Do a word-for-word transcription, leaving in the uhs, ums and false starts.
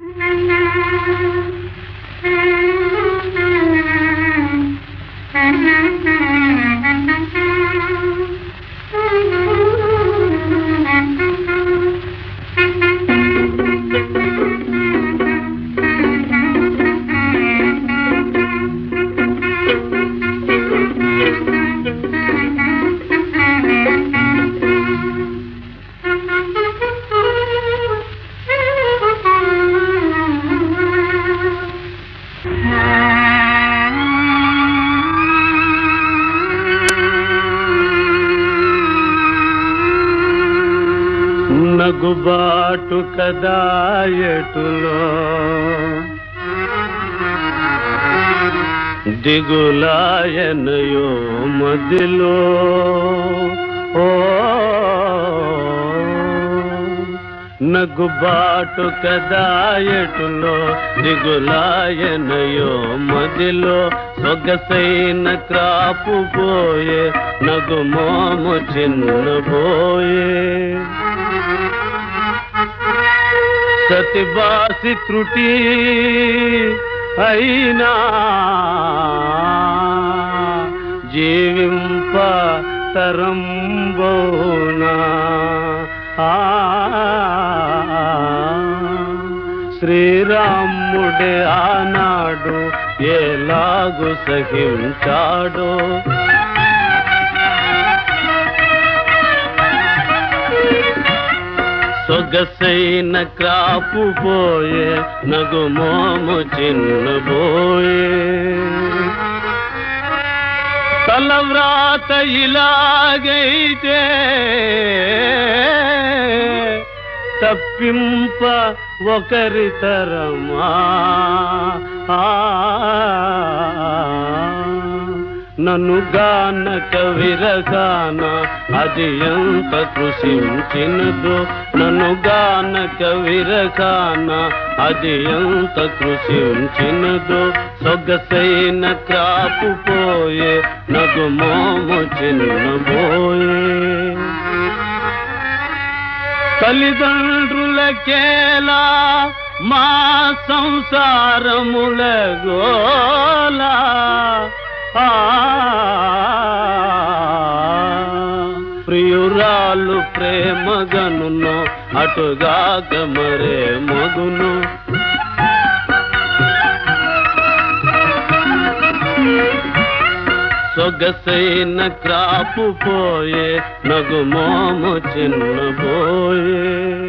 నగుబాటు కదా ఎటులో దిగులాయనయో మదిలో ఓ నగుబాటు కదా ఎటులో దిగులాయనయో మదిలో సొగసైన క్రాపు పోయే నగుమోము చిన్నబోయే సతిబాసి త్రుటి అయినా జీవింప తరంబోనా శ్రీరాముడే ఆనాడు ఎలాగు సహించాడో సొగసైన క్రాపు పోయే నగుమోము చిన్నబోయే తలవ్రాత ఇలాగైతే తప్పింప ఒకరి తరమా నన్ను గానక విరగాన అది ఎంత కృషించినదో నన్ను గానక విరగాన అది ఎంత కృషించినదో సొగసైన క్రాపు పోయే నగుమోము చిన్నబోయే తల్లిదండ్రులకేలా మా సంసారముల గోలా ప్రియురాలు ప్రేమగనును అటుగాక మరే మగును సొగసైన క్రాపు పోయే నగుమోము చిన్నబోయే